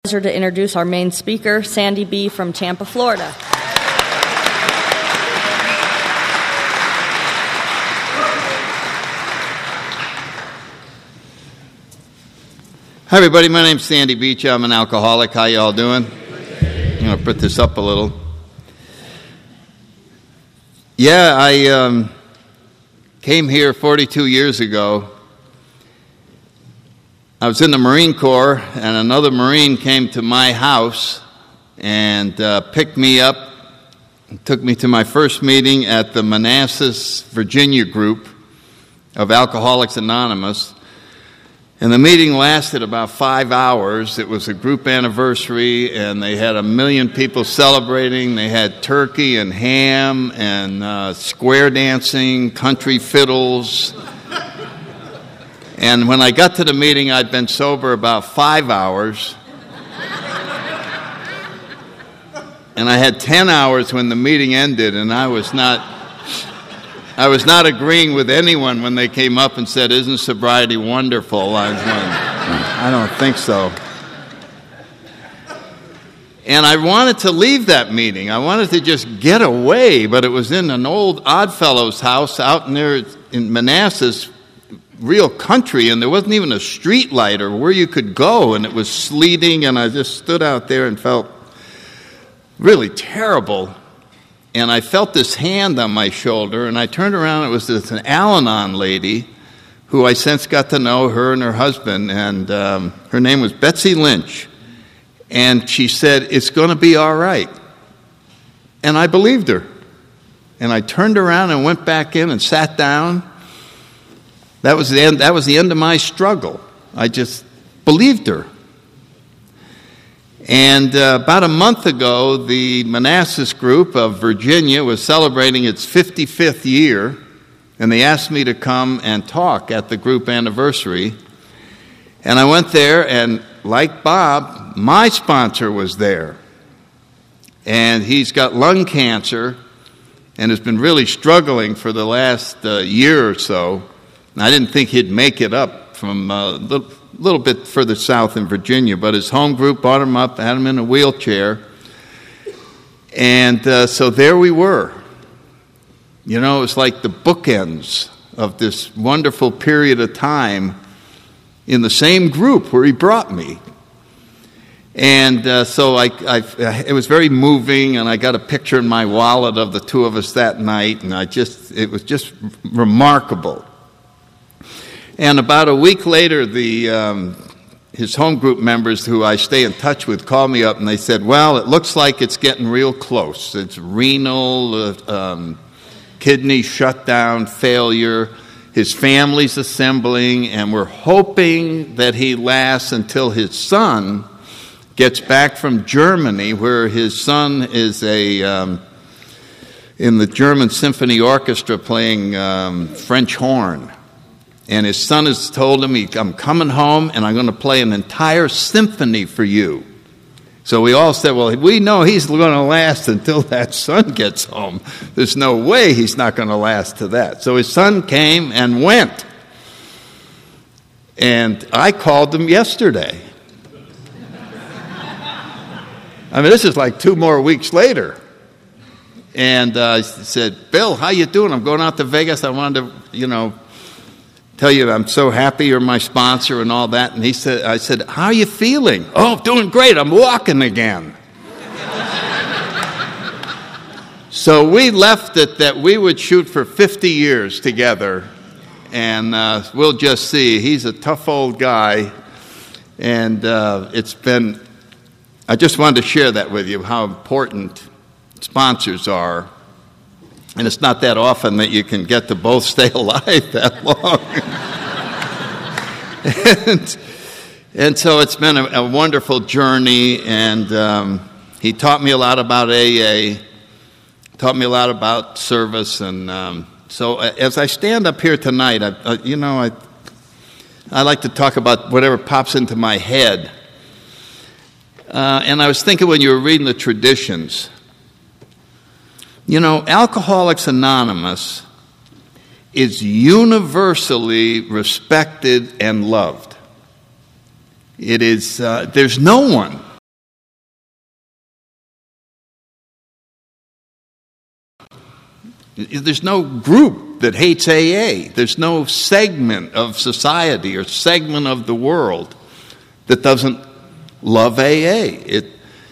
Pleasure to introduce our main speaker, Sandy B. from Tampa, Florida. Hi, everybody. My name's Sandy Beach. I'm an alcoholic. How you all doing? I'm going to put this up a little. Yeah, I came here 42 years ago. I was in the Marine Corps, and another Marine came to my house and picked me up and took me to my first meeting at the Manassas, Virginia group of Alcoholics Anonymous. And the meeting lasted about 5 hours. It was a group anniversary, and they had 1 million people celebrating. They had turkey and ham and square dancing, country fiddles. And when I got to the meeting, I'd been sober about 5 hours. And I had 10 hours when the meeting ended, and I was not agreeing with anyone when they came up and said, "Isn't sobriety wonderful?" I was going, I don't think so. And I wanted to leave that meeting. I wanted to just get away, but it was in an old Oddfellows house out in there in Manassas, real country, and there wasn't even a street light or where you could go, and it was sleeting, and I just stood out there and felt really terrible. And I felt this hand on my shoulder, and I turned around, and it was this an Al-Anon lady who I since got to know, her and her husband, and her name was Betsy Lynch. And she said, "It's going to be all right." And I believed her. And I turned around and went back in and sat down. That was the end. That was the end of my struggle. I just believed her. And about a month ago, the Manassas group of Virginia was celebrating its 55th year, and they asked me to come and talk at the group anniversary. And I went there, and like Bob, my sponsor was there. And he's got lung cancer and has been really struggling for the last year or so. And I didn't think he'd make it up from a little bit further south in Virginia, but his home group brought him up, had him in a wheelchair. And so there we were. You know, it was like the bookends of this wonderful period of time in the same group where he brought me. And so it was very moving, and I got a picture in my wallet of the two of us that night, and it was just remarkable. And about a week later, his home group members who I stay in touch with called me up, and they said, "Well, it looks like it's getting real close. It's renal, kidney shutdown, failure. His family's assembling, and we're hoping that he lasts until his son gets back from Germany, where his son is in the German Symphony Orchestra playing French horn. And his son has told him, I'm coming home and I'm going to play an entire symphony for you." So we all said, well, we know he's going to last until that son gets home. There's no way he's not going to last to that. So his son came and went. And I called him yesterday. I mean, this is like 2 more weeks later. And I said, "Bill, how you doing? I'm going out to Vegas. I wanted to, tell you that I'm so happy you're my sponsor and all that." And I said, "How are you feeling?" "Oh, doing great. I'm walking again." So we left it that we would shoot for 50 years together. And we'll just see. He's a tough old guy. And I just wanted to share that with you, how important sponsors are. And it's not that often that you can get to both stay alive that long. and so it's been a wonderful journey, and he taught me a lot about AA, taught me a lot about service, and so as I stand up here tonight, I like to talk about whatever pops into my head. And I was thinking when you were reading the traditions, Alcoholics Anonymous is universally respected and loved. It is. There's no one There's no group that hates AA. There's no segment of society or segment of the world that doesn't love AA.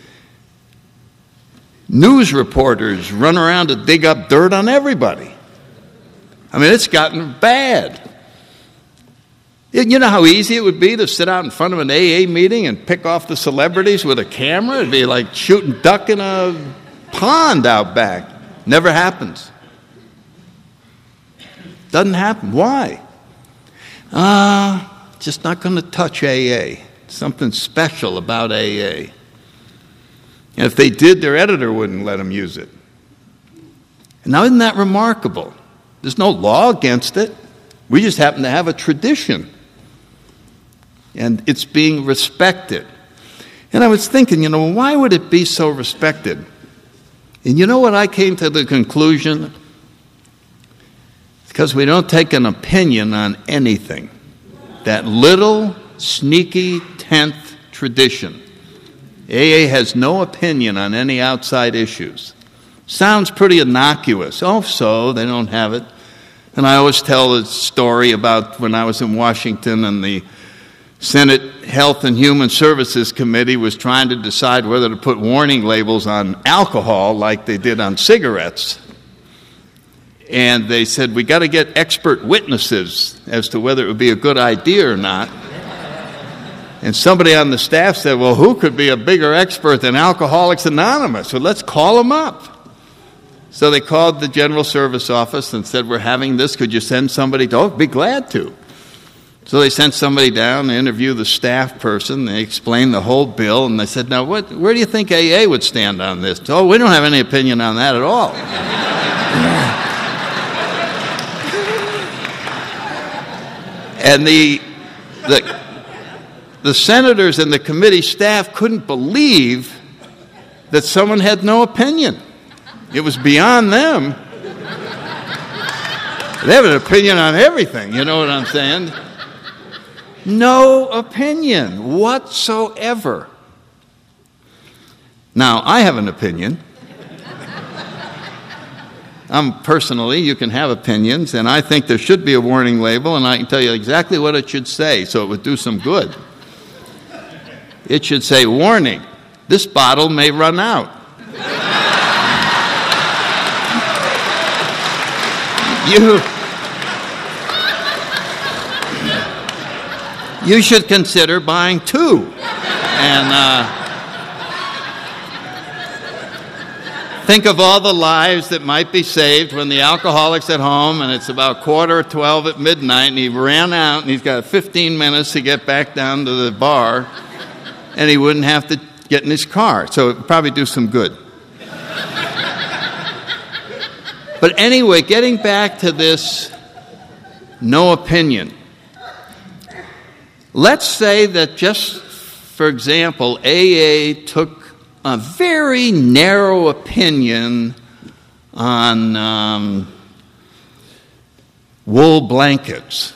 News reporters run around to dig up dirt on everybody. I mean, it's gotten bad. You know how easy it would be to sit out in front of an AA meeting and pick off the celebrities with a camera? It'd be like shooting duck in a pond out back. Never happens. Doesn't happen. Why? Just not going to touch AA. Something special about AA. And if they did, their editor wouldn't let them use it. Now, isn't that remarkable? There's no law against it. We just happen to have a tradition. And it's being respected. And I was thinking, why would it be so respected? And you know what I came to the conclusion? Because we don't take an opinion on anything. That little, sneaky, 10th tradition. AA has no opinion on any outside issues. Sounds pretty innocuous. Oh, so they don't have it. And I always tell a story about when I was in Washington and the Senate Health and Human Services Committee was trying to decide whether to put warning labels on alcohol like they did on cigarettes. And they said, we got to get expert witnesses as to whether it would be a good idea or not. And somebody on the staff said, well, who could be a bigger expert than Alcoholics Anonymous? So let's call them up. So they called the General Service Office and said, we're having this. Could you send somebody? Oh, be glad to. So they sent somebody down to interview the staff person. They explained the whole bill. And they said, now, where do you think AA would stand on this? Oh, we don't have any opinion on that at all. And the senators and the committee staff couldn't believe that someone had no opinion. It was beyond them. They have an opinion on everything, you know what I'm saying? No opinion whatsoever. Now, I have an opinion. Personally, you can have opinions, and I think there should be a warning label, and I can tell you exactly what it should say, so it would do some good. It should say, warning, this bottle may run out. You should consider buying two. And think of all the lives that might be saved when the alcoholic's at home and it's about 11:45 at midnight and he ran out and he's got 15 minutes to get back down to the bar and he wouldn't have to get in his car. So it would probably do some good. But anyway, getting back to this no opinion. Let's say that just, for example, AA took a very narrow opinion on wool blankets.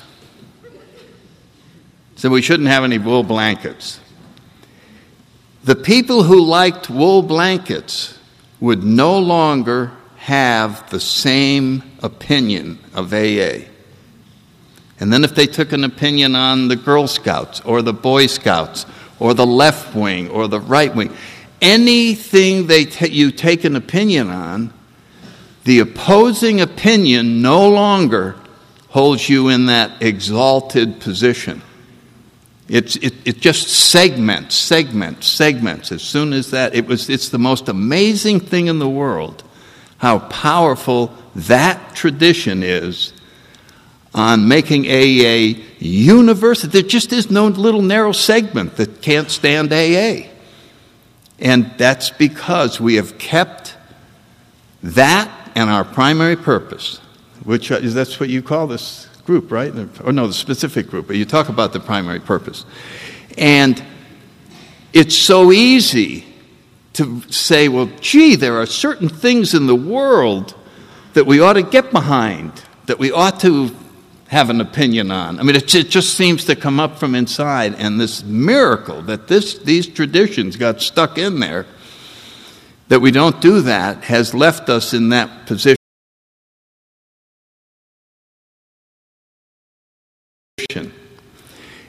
So we shouldn't have any wool blankets. The people who liked wool blankets would no longer have the same opinion of AA. And then if they took an opinion on the Girl Scouts or the Boy Scouts or the left wing or the right wing, anything you take an opinion on, the opposing opinion no longer holds you in that exalted position. It just segments. As soon as that, it's the most amazing thing in the world how powerful that tradition is on making AA universal. There just is no little narrow segment that can't stand AA. And that's because we have kept that and our primary purpose, which that's what you call this group, right? Or no, the specific group, but you talk about the primary purpose. And it's so easy to say, well, gee, there are certain things in the world that we ought to get behind, that we ought to have an opinion on. I mean, it just seems to come up from inside, and this miracle that these traditions got stuck in there, that we don't do that, has left us in that position.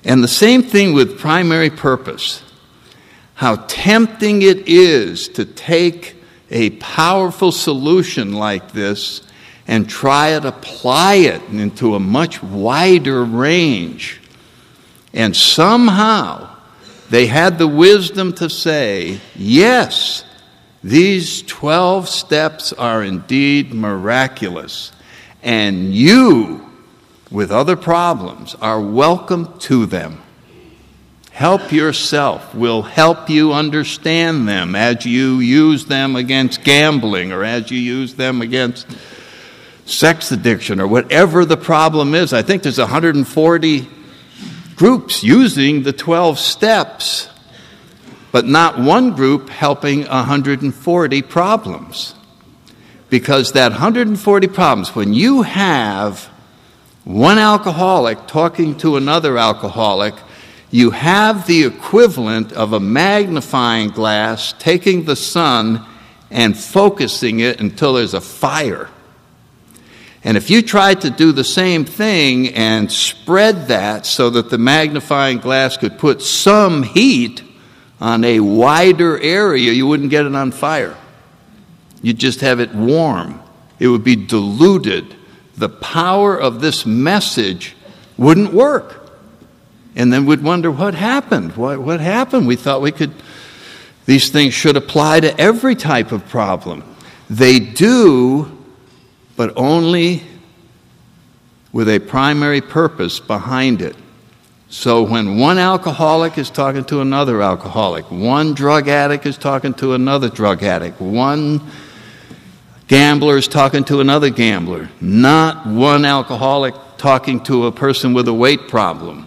And the same thing with primary purpose. How tempting it is to take a powerful solution like this and try to apply it into a much wider range. And somehow they had the wisdom to say, yes, these 12 steps are indeed miraculous, and you, with other problems, are welcome to them. Help yourself. We'll help you understand them as you use them against gambling or as you use them against sex addiction or whatever the problem is. I think there's 140 groups using the 12 steps, but not one group helping 140 problems. Because that 140 problems, when you have one alcoholic talking to another alcoholic, you have the equivalent of a magnifying glass taking the sun and focusing it until there's a fire. And if you tried to do the same thing and spread that so that the magnifying glass could put some heat on a wider area, you wouldn't get it on fire. You'd just have it warm. It would be diluted. The power of this message wouldn't work. And then we'd wonder, what happened? What happened? We thought these things should apply to every type of problem. They do, but only with a primary purpose behind it. So when one alcoholic is talking to another alcoholic, one drug addict is talking to another drug addict, one gambler is talking to another gambler, not one alcoholic talking to a person with a weight problem,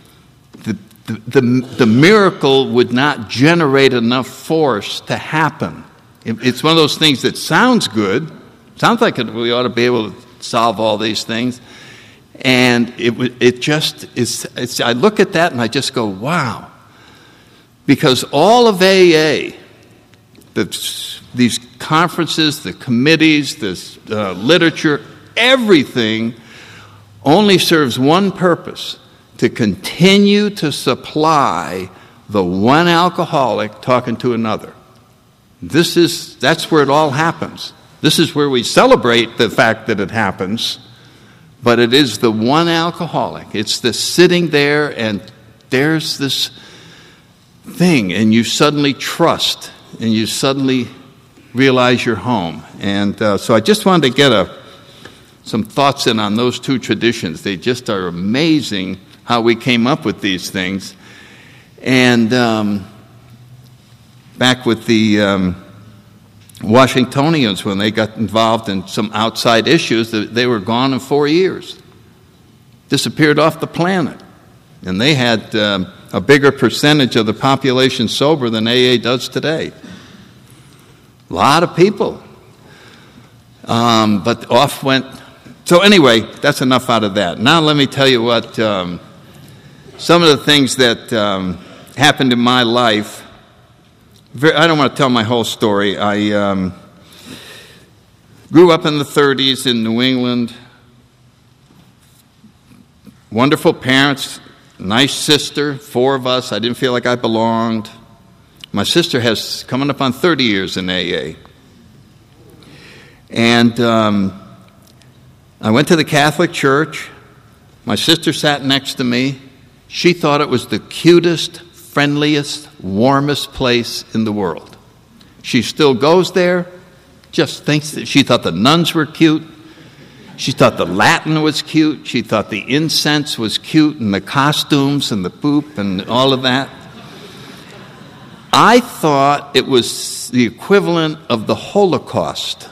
the miracle would not generate enough force to happen. It's one of those things that sounds good. Sounds like we ought to be able to solve all these things. And it just is, I look at that and I just go, wow. Because all of AA, these conferences, the committees, this literature, everything only serves one purpose: to continue to supply the one alcoholic talking to another. That's where it all happens. This is where we celebrate the fact that it happens, but it is the one alcoholic. It's the sitting there and there's this thing and you suddenly trust and you suddenly realize you're home. And so I just wanted to get some thoughts in on those two traditions. They just are amazing how we came up with these things. And back with the Washingtonians, when they got involved in some outside issues, they were gone in 4 years. Disappeared off the planet. And they had a bigger percentage of the population sober than AA does today. A lot of people. But off went. So anyway, that's enough out of that. Now let me tell you what some of the things that happened in my life. I don't want to tell my whole story. I grew up in the 30s in New England. Wonderful parents, nice sister, 4 of us. I didn't feel like I belonged. My sister has coming up on 30 years in AA. And I went to the Catholic Church. My sister sat next to me. She thought it was the cutest, friendliest, warmest place in the world. She still goes there, just thinks that she thought the nuns were cute. She thought the Latin was cute. She thought the incense was cute and the costumes and the poop and all of that. I thought it was the equivalent of the Holocaust.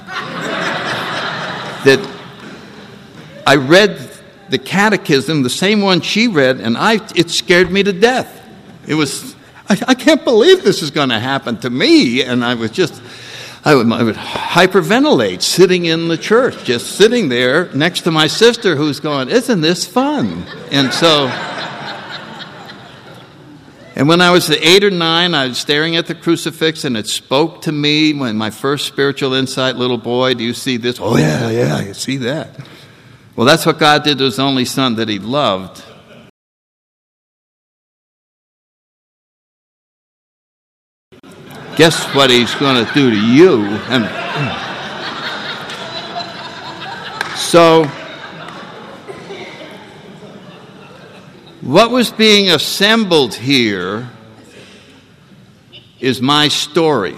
That I read the catechism, the same one she read, and it scared me to death. It was, I can't believe this is going to happen to me. And I would hyperventilate sitting in the church, just sitting there next to my sister who's going, isn't this fun? And so, and when I was 8 or 9, I was staring at the crucifix and it spoke to me when my first spiritual insight, little boy, do you see this? Oh yeah, I see that. Well, that's what God did to his only son that he loved. guess what he's going to do to you? And so, what was being assembled here is my story.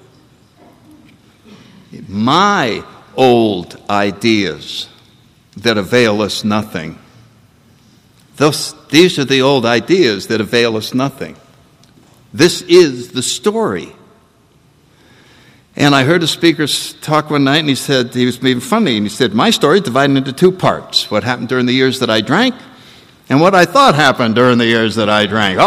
My old ideas that avail us nothing. These are the old ideas that avail us nothing. This is the story. And I heard a speaker talk one night, and he said, he was being funny, and he said, my story is divided into two parts. What happened during the years that I drank, and what I thought happened during the years that I drank.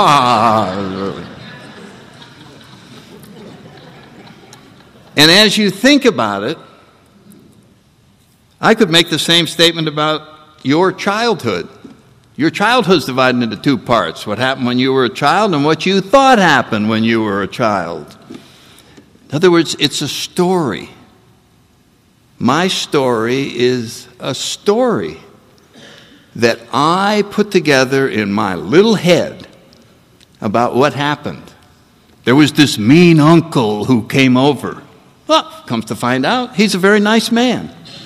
And as you think about it, I could make the same statement about your childhood. Your childhood's divided into two parts. What happened when you were a child and what you thought happened when you were a child. In other words, it's a story. My story is a story that I put together in my little head about what happened. There was this mean uncle who came over. Well, comes to find out, he's a very nice man.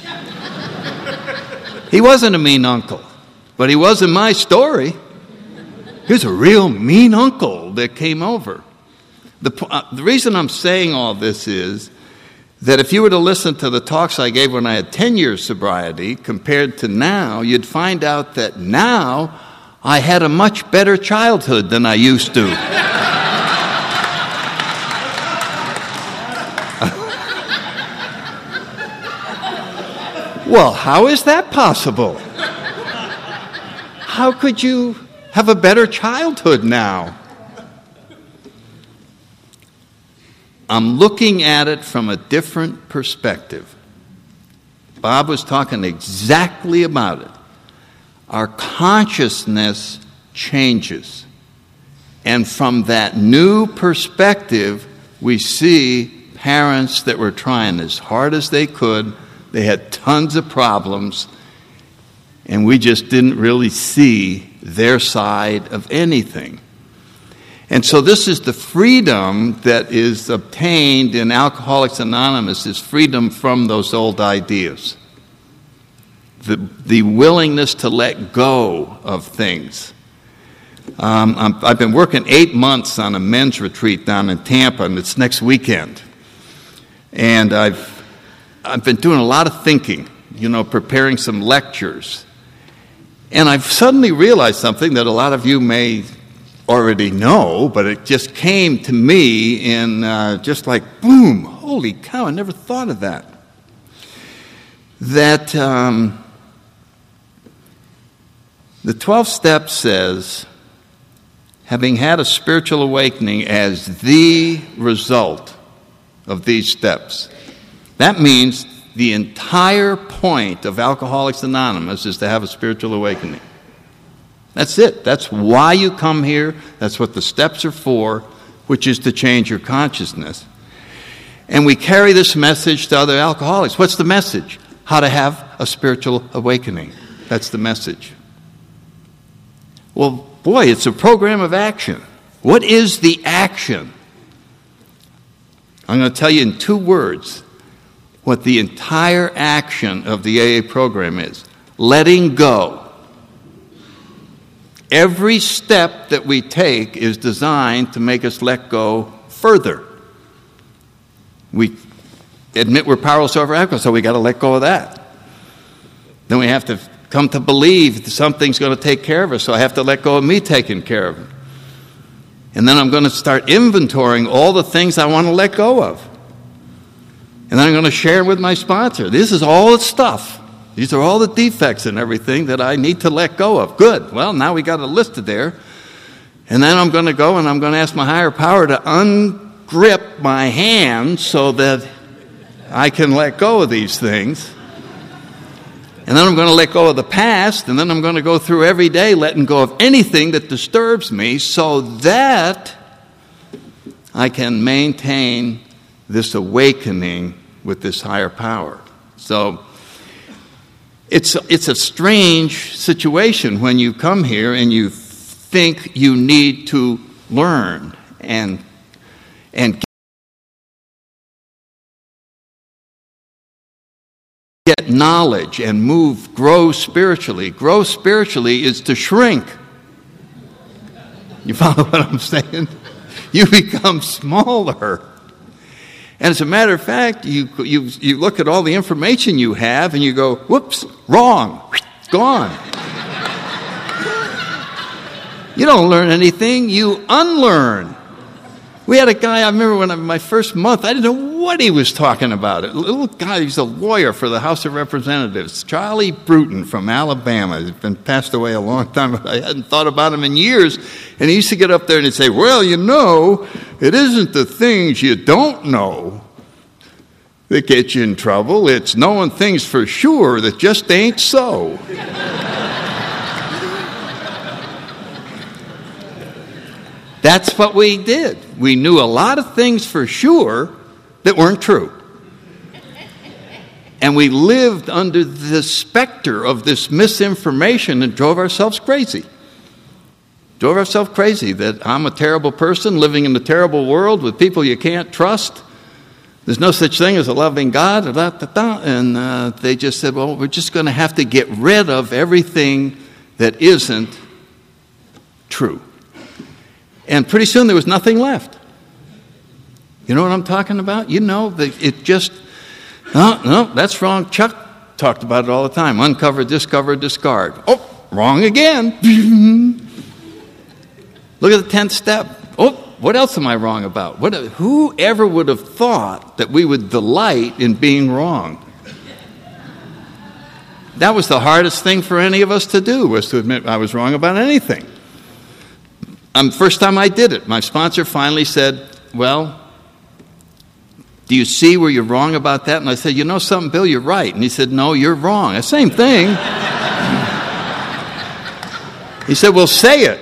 He wasn't a mean uncle, but he was in my story. Here's a real mean uncle that came over. The reason I'm saying all this is that if you were to listen to the talks I gave when I had 10 years sobriety compared to now, you'd find out that now I had a much better childhood than I used to. Well, how is that possible? How could you have a better childhood now? I'm looking at it from a different perspective. Bob was talking exactly about it. Our consciousness changes. And from that new perspective, we see parents that were trying as hard as they could. They had tons of problems, and we just didn't really see their side of anything. And so this is the freedom that is obtained in Alcoholics Anonymous, is freedom from those old ideas. The willingness to let go of things. I've been working 8 months on a men's retreat down in Tampa, and it's next weekend. And I've been doing a lot of thinking, preparing some lectures. And I've suddenly realized something that a lot of you may already know, but it just came to me in just like, boom, holy cow, I never thought of that. That the 12 Steps says, having had a spiritual awakening as the result of these steps. That means the entire point of Alcoholics Anonymous is to have a spiritual awakening. That's it. That's why you come here. That's what the steps are for, which is to change your consciousness. And we carry this message to other alcoholics. What's the message? How to have a spiritual awakening. That's the message. Well, boy, it's a program of action. What is the action? I'm going to tell you in 2 words what the entire action of the AA program is. Letting go. Every step that we take is designed to make us let go further. We admit we're powerless over alcohol, so we got to let go of that. Then we have to come to believe that something's going to take care of us, so I have to let go of me taking care of it. And then I'm going to start inventorying all the things I want to let go of. And then I'm going to share with my sponsor. This is all the stuff. These are all the defects and everything that I need to let go of. Good. Well, now we got it listed there. And then I'm going to go and I'm going to ask my higher power to ungrip my hand so that I can let go of these things. And then I'm going to let go of the past. And then I'm going to go through every day letting go of anything that disturbs me so that I can maintain this awakening with this higher power. So it's a strange situation when you come here and you think you need to learn and get knowledge and grow spiritually. Grow spiritually is to shrink. You follow what I'm saying? You become smaller. And as a matter of fact, you look at all the information you have and you go, whoops, wrong, gone. You don't learn anything, you unlearn. We had a guy, I remember my first month, I didn't know what he was talking about. A little guy, he's a lawyer for the House of Representatives, Charlie Bruton from Alabama. He's been passed away a long time, but I hadn't thought about him in years. And he used to get up there and he'd say, well, you know, it isn't the things you don't know that get you in trouble. It's knowing things for sure that just ain't so. That's what we did. We knew a lot of things for sure that weren't true. And we lived under the specter of this misinformation and drove ourselves crazy. Drove ourselves crazy that I'm a terrible person living in a terrible world with people you can't trust. There's no such thing as a loving God. And they just said, well, we're just going to have to get rid of everything that isn't true. And pretty soon there was nothing left. You know what I'm talking about? You know, it just, no, that's wrong. Chuck talked about it all the time. Uncover, discover, discard. Oh, wrong again. Look at the 10th step. Oh, what else am I wrong about? Whoever would have thought that we would delight in being wrong? That was the hardest thing for any of us to do, was to admit I was wrong about anything. First time I did it, my sponsor finally said, well, do you see where you're wrong about that? And I said, you know something, Bill, you're right. And he said, no, you're wrong. The same thing. He said, well, say it.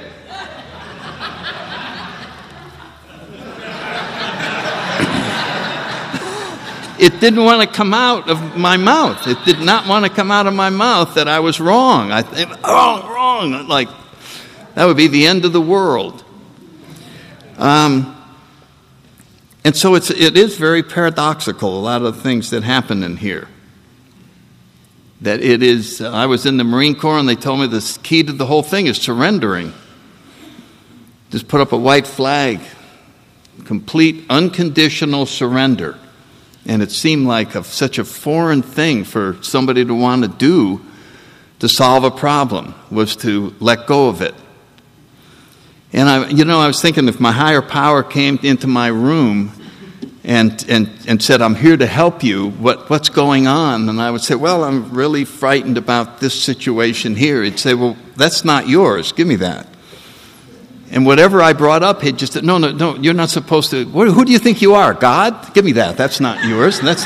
It didn't want to come out of my mouth. It did not want to come out of my mouth that I was wrong. I think, wrong. Like, that would be the end of the world. And so it is very paradoxical, a lot of the things that happen in here. That it is, I was in the Marine Corps and they told me the key to the whole thing is surrendering. Just put up a white flag. Complete, unconditional surrender. And it seemed like such a foreign thing for somebody to want to do to solve a problem, was to let go of it. And I was thinking, if my higher power came into my room and said, I'm here to help you, what's going on? And I would say, well, I'm really frightened about this situation here. He'd say, well, that's not yours. Give me that. And whatever I brought up, he'd just say, no, you're not supposed to. Who do you think you are? God? Give me that. That's not yours. And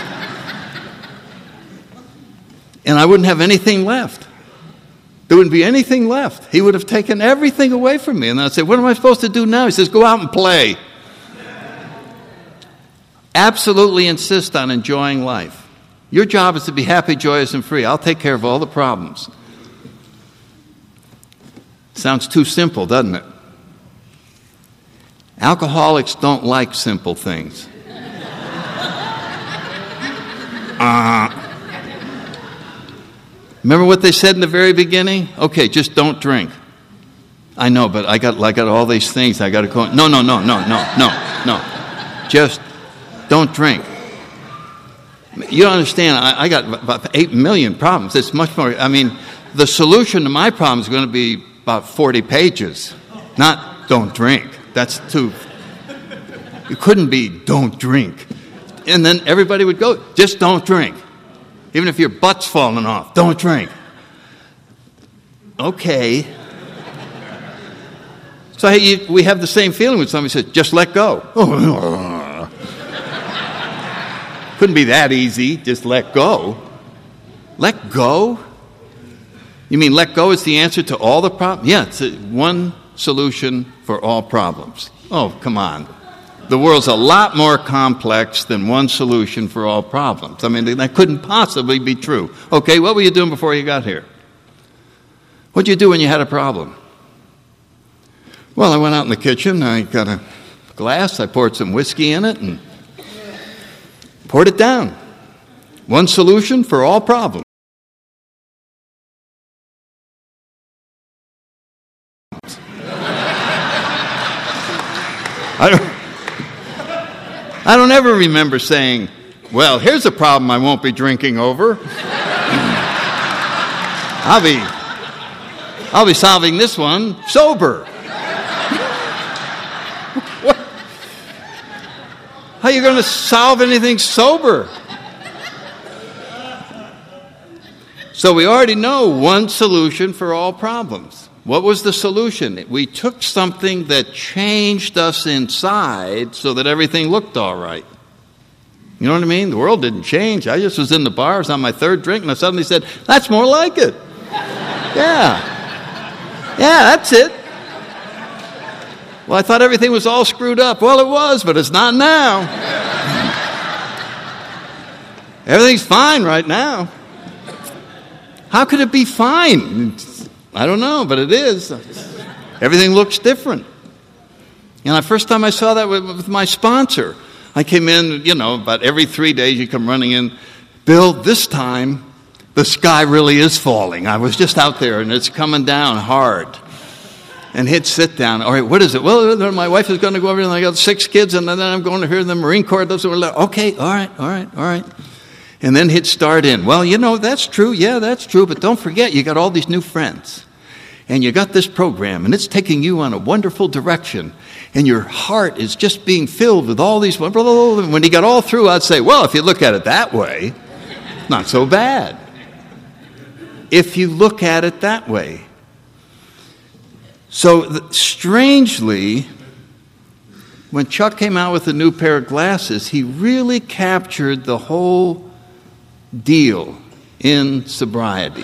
I wouldn't have anything left. There wouldn't be anything left. He would have taken everything away from me. And I'd say, what am I supposed to do now? He says, go out and play. Absolutely insist on enjoying life. Your job is to be happy, joyous, and free. I'll take care of all the problems. Sounds too simple, doesn't it? Alcoholics don't like simple things. Remember what they said in the very beginning? Okay, just don't drink. I know, but I got all these things. I got to go. No. Just don't drink. You don't understand. I got about 8 million problems. It's much more. I mean, the solution to my problem is going to be about 40 pages. Not don't drink. That's too. It couldn't be don't drink. And then everybody would go, just don't drink. Even if your butt's falling off, don't drink. Okay. So we have the same feeling when somebody says, just let go. Couldn't be that easy, just let go. Let go? You mean let go is the answer to all the problems? Yeah, it's one solution for all problems. Oh, come on. The world's a lot more complex than one solution for all problems. I mean, that couldn't possibly be true. Okay, what were you doing before you got here? What did you do when you had a problem? Well, I went out in the kitchen, I got a glass, I poured some whiskey in it and poured it down. One solution for all problems. I don't ever remember saying, well, here's a problem I won't be drinking over. I'll be solving this one sober. What? How are you going to solve anything sober? So we already know one solution for all problems. What was the solution? We took something that changed us inside so that everything looked all right. You know what I mean? The world didn't change. I just was in the bar, I was on my third drink, and I suddenly said, that's more like it. Yeah, that's it. Well, I thought everything was all screwed up. Well, it was, but it's not now. Everything's fine right now. How could it be fine? I don't know, but it is. Everything looks different. And the first time I saw that with my sponsor, I came in, about every 3 days you come running in. Bill, this time the sky really is falling. I was just out there and it's coming down hard. And he'd sit down. All right, what is it? Well, my wife is going to go over and I got 6 kids and then I'm going to hear the Marine Corps. Okay, all right. And then he'd start in. Well, that's true. Yeah, that's true. But don't forget, you got all these new friends. And you got this program, and it's taking you on a wonderful direction. And your heart is just being filled with all these... When he got all through, I'd say, well, if you look at it that way, not so bad. If you look at it that way. So, strangely, when Chuck came out with a new pair of glasses, he really captured the whole deal in sobriety.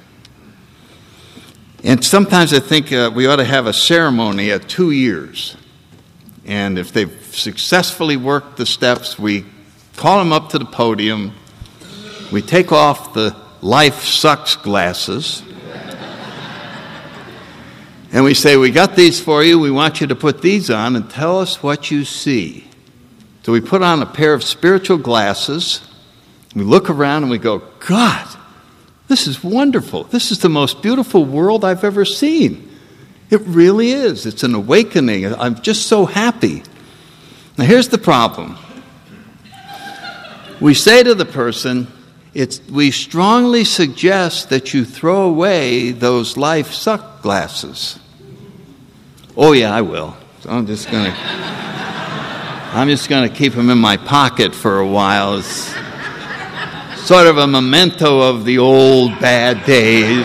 And sometimes I think we ought to have a ceremony at 2 years. And if they've successfully worked the steps, we call them up to the podium. We take off the life sucks glasses. And we say, we got these for you. We want you to put these on and tell us what you see. So we put on a pair of spiritual glasses. We look around and we go, God, this is wonderful. This is the most beautiful world I've ever seen. It really is. It's an awakening. I'm just so happy. Now here's the problem. We say to the person, we strongly suggest that you throw away those life suck glasses. Oh yeah, I will. So I'm just going to keep them in my pocket for a while. It's sort of a memento of the old bad days.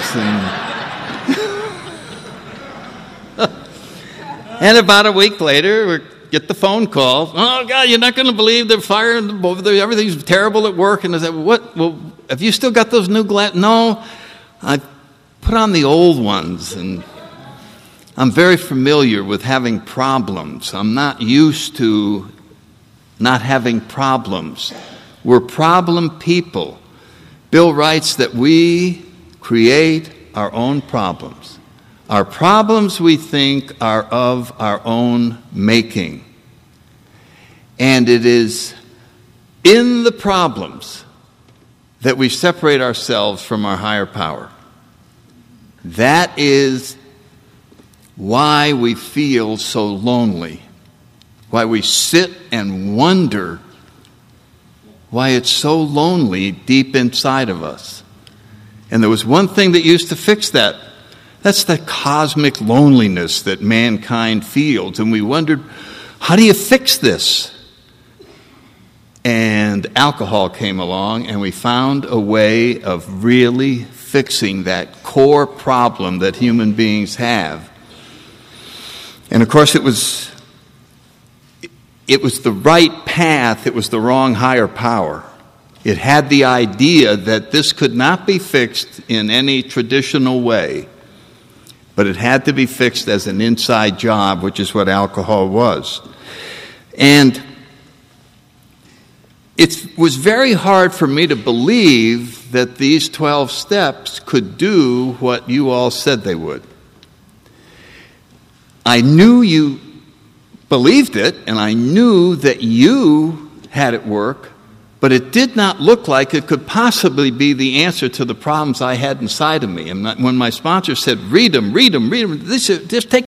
And about a week later, we get the phone call. Oh, God, you're not going to believe they're firing. Everything's terrible at work. And I said, what? Well, have you still got those new glasses? No, I put on the old ones. And I'm very familiar with having problems. I'm not used to not having problems. We're problem people. Bill writes that we create our own problems. Our problems, we think, are of our own making. And it is in the problems that we separate ourselves from our higher power. That is why we feel so lonely, why we sit and wonder why it's so lonely deep inside of us. And there was one thing that used to fix that. That's the cosmic loneliness that mankind feels. And we wondered, how do you fix this? And alcohol came along, and we found a way of really fixing that core problem that human beings have. And of course, it was the right path, it was the wrong higher power. It had the idea that this could not be fixed in any traditional way, but it had to be fixed as an inside job, which is what alcohol was. And it was very hard for me to believe that these 12 steps could do what you all said they would. I knew you believed it, and I knew that you had it work, But it did not look like it could possibly be the answer to the problems I had inside of me. And when my sponsor said, read them, just take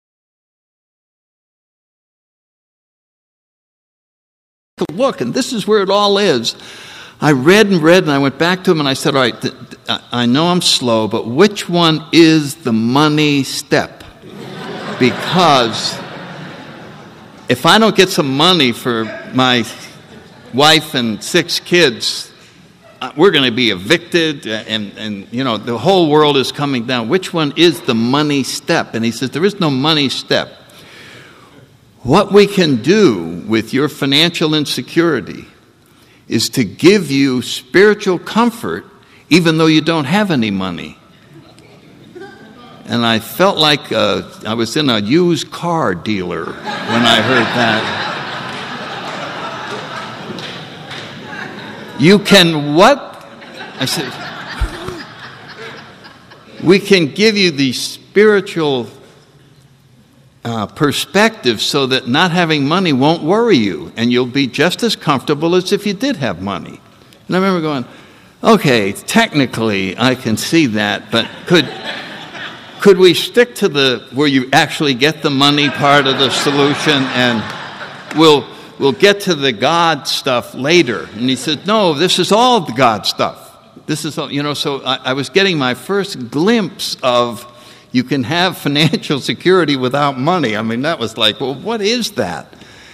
a look, and this is where it all is. I read, and I went back to him, and I said, all right, I know I'm slow, but which one is the money step? Because if I don't get some money for my wife and 6 kids, we're going to be evicted, and the whole world is coming down. Which one is the money step? And he says, there is no money step. What we can do with your financial insecurity is to give you spiritual comfort even though you don't have any money. And I felt like I was in a used car dealer when I heard that. You can what? I said, we can give you the spiritual perspective so that not having money won't worry you, and you'll be just as comfortable as if you did have money. And I remember going, okay, technically I can see that, but could we stick to the where you actually get the money part of the solution, and we'll get to the God stuff later? And he said, no, this is all the God stuff. This is all, so I was getting my first glimpse of you can have financial security without money. I mean, that was like, well, what is that?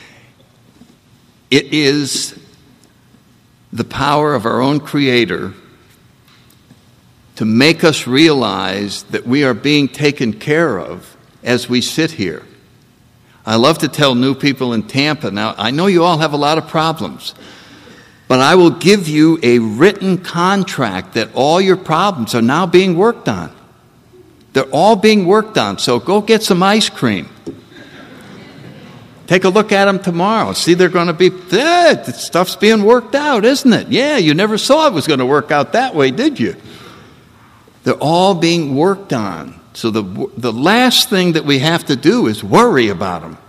It is the power of our own Creator to make us realize that we are being taken care of as we sit here. I love to tell new people in Tampa, now, I know you all have a lot of problems, but I will give you a written contract that all your problems are now being worked on. They're all being worked on, so go get some ice cream. Take a look at them tomorrow. See, they're going to be, the stuff's being worked out, isn't it? Yeah, you never saw it was going to work out that way, did you? They're all being worked on. So the last thing that we have to do is worry about them.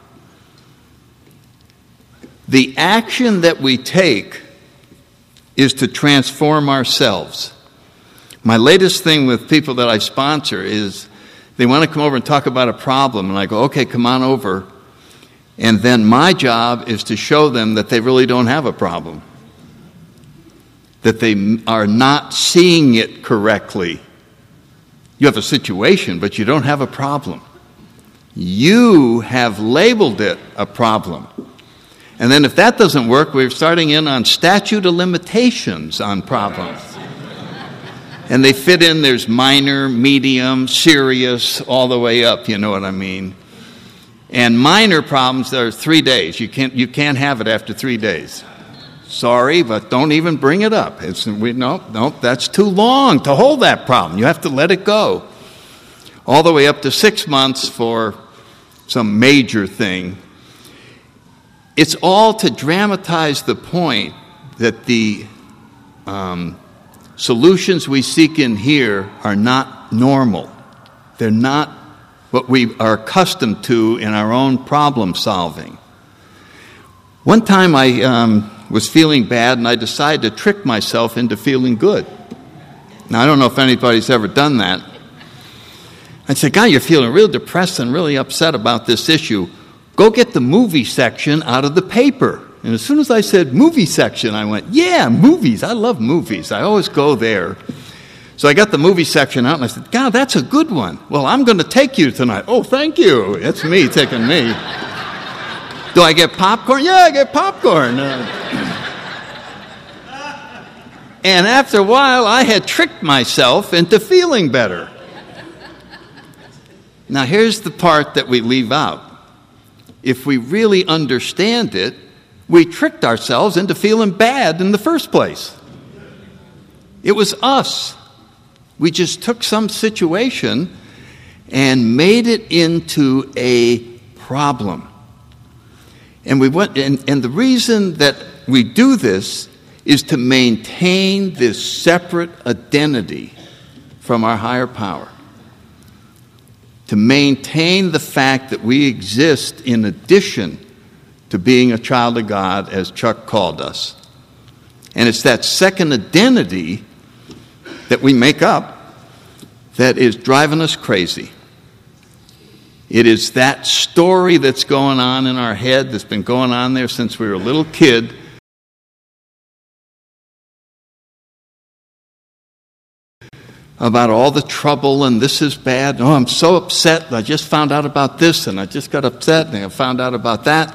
The action that we take is to transform ourselves. My latest thing with people that I sponsor is they want to come over and talk about a problem, and I go, okay, come on over. And then my job is to show them that they really don't have a problem, that they are not seeing it correctly. You have a situation, but you don't have a problem. You have labeled it a problem. And then if that doesn't work, we're starting in on statute of limitations on problems. And they fit in, there's minor, medium, serious, all the way up, you know what I mean? And minor problems are 3 days. You can't have it after 3 days. Sorry, but don't even bring it up. No, that's too long to hold that problem. You have to let it go. All the way up to 6 months for some major thing. It's all to dramatize the point that the solutions we seek in here are not normal. They're not what we are accustomed to in our own problem solving. One time I was feeling bad, and I decided to trick myself into feeling good. Now, I don't know if anybody's ever done that. I said, God, you're feeling real depressed and really upset about this issue. Go get the movie section out of the paper. And as soon as I said movie section, I went, yeah, movies. I love movies. I always go there. So I got the movie section out, and I said, God, that's a good one. Well, I'm going to take you tonight. Oh, thank you. That's me taking me. Do I get popcorn? Yeah, I get popcorn. And after a while, I had tricked myself into feeling better. Now, here's the part that we leave out. If we really understand it, we tricked ourselves into feeling bad in the first place. It was us. We just took some situation and made it into a problem. And we went, and the reason that we do this is to maintain this separate identity from our higher power. To maintain the fact that we exist in addition to being a child of God, as Chuck called us. And it's that second identity that we make up that is driving us crazy. It is that story that's going on in our head that's been going on there since we were a little kid. About all the trouble and this is bad. Oh, I'm so upset. I just found out about this and I just got upset and I found out about that.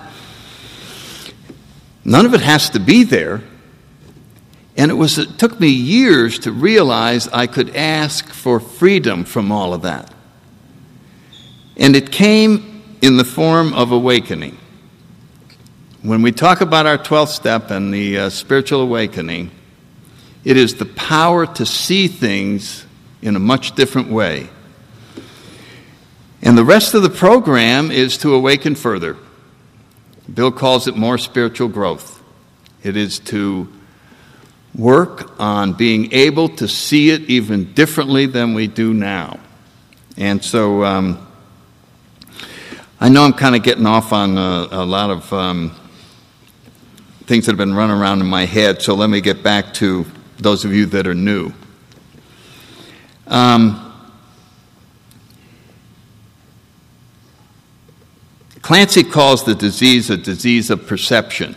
None of it has to be there. And it took me years to realize I could ask for freedom from all of that. And it came in the form of awakening. When we talk about our 12th step and the spiritual awakening, it is the power to see things in a much different way. And the rest of the program is to awaken further. Bill calls it more spiritual growth. It is to work on being able to see it even differently than we do now. And so I know I'm kind of getting off on a lot of things that have been running around in my head, so let me get back to those of you that are new. Clancy calls the disease a disease of perception.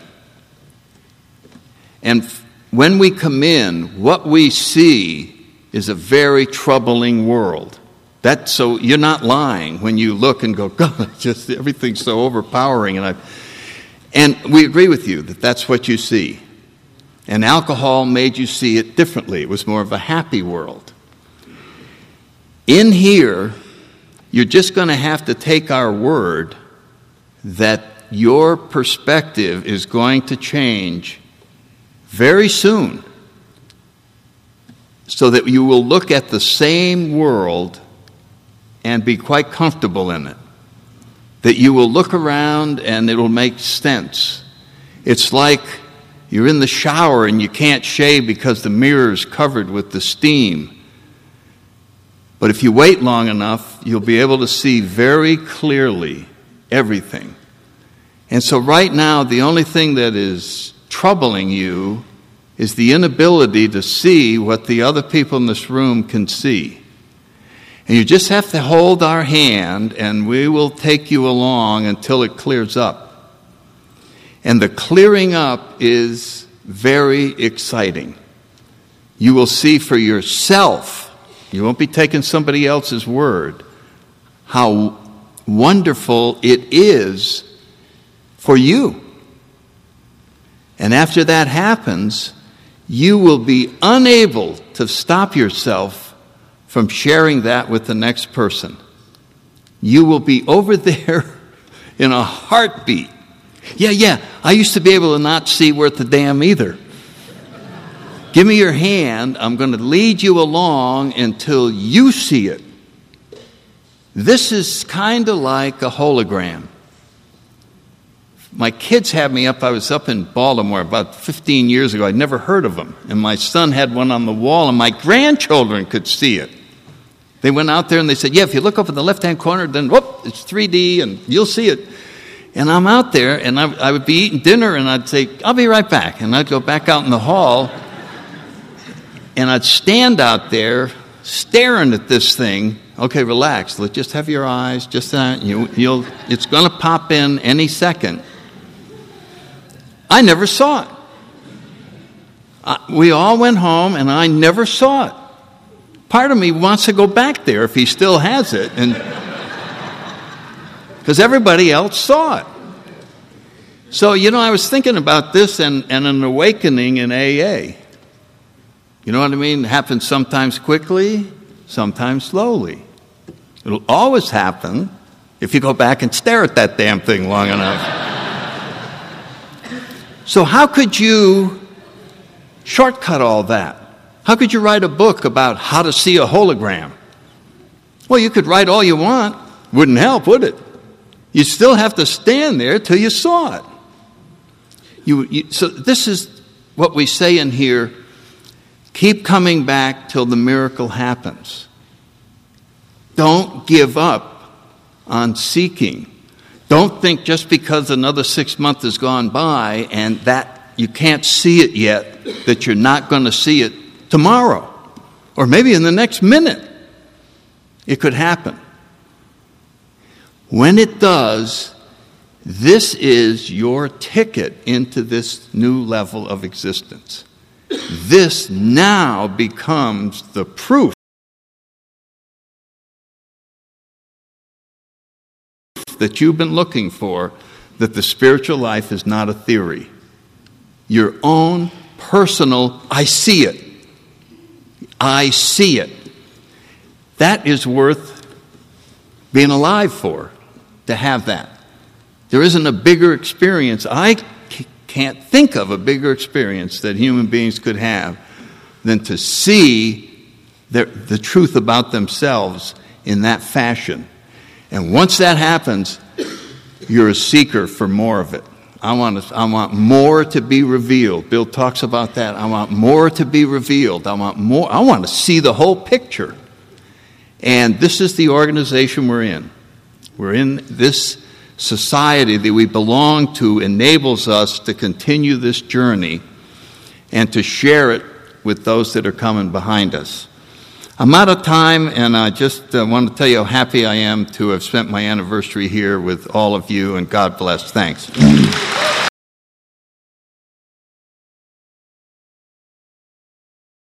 And when we come in, what we see is a very troubling world. So you're not lying when you look and go, God, just everything's so overpowering. And we agree with you that that's what you see. And alcohol made you see it differently. It was more of a happy world. In here, you're just going to have to take our word that your perspective is going to change very soon, so that you will look at the same world and be quite comfortable in it. That you will look around and it'll make sense. It's like you're in the shower and you can't shave because the mirror is covered with the steam. But if you wait long enough, you'll be able to see very clearly everything. And so right now, the only thing that is troubling you is the inability to see what the other people in this room can see. And you just have to hold our hand and we will take you along until it clears up. And the clearing up is very exciting. You will see for yourself, you won't be taking somebody else's word, how wonderful it is for you. And after that happens, you will be unable to stop yourself from sharing that with the next person. You will be over there in a heartbeat. Yeah, I used to be able to not see worth a damn either. Give me your hand. I'm going to lead you along until you see it. This is kind of like a hologram. My kids had me up. I was up in Baltimore about 15 years ago. I'd never heard of them. And my son had one on the wall, and my grandchildren could see it. They went out there and they said, yeah, if you look up in the left-hand corner, then whoop, it's 3D and you'll see it. And I'm out there, and I would be eating dinner, and I'd say, I'll be right back. And I'd go back out in the hall, and I'd stand out there staring at this thing. Okay, relax. Let's just have your eyes. Just it's going to pop in any second. I never saw it. We all went home, and I never saw it. Part of me wants to go back there if he still has it, and because everybody else saw it. So, I was thinking about this and an awakening in AA. You know what I mean? It happens sometimes quickly, sometimes slowly. It'll always happen if you go back and stare at that damn thing long enough. So how could you shortcut all that? How could you write a book about how to see a hologram? Well, you could write all you want. Wouldn't help, would it? You still have to stand there till you saw it. So this is what we say in here. Keep coming back till the miracle happens. Don't give up on seeking. Don't think just because another 6 months has gone by and that you can't see it yet, that you're not going to see it tomorrow, or maybe in the next minute. It could happen. When it does, this is your ticket into this new level of existence. This now becomes the proof that you've been looking for, that the spiritual life is not a theory. Your own personal, I see it. I see it. That is worth being alive for, to have that. There isn't a bigger experience. I can't think of a bigger experience that human beings could have than to see the truth about themselves in that fashion. And once that happens, you're a seeker for more of it. I want more to be revealed. Bill talks about that. I want more to be revealed. I want more. I want to see the whole picture. And this is the organization we're in. We're in this society that we belong to, enables us to continue this journey and to share it with those that are coming behind us. I'm out of time, and I just want to tell you how happy I am to have spent my anniversary here with all of you, and God bless. Thanks.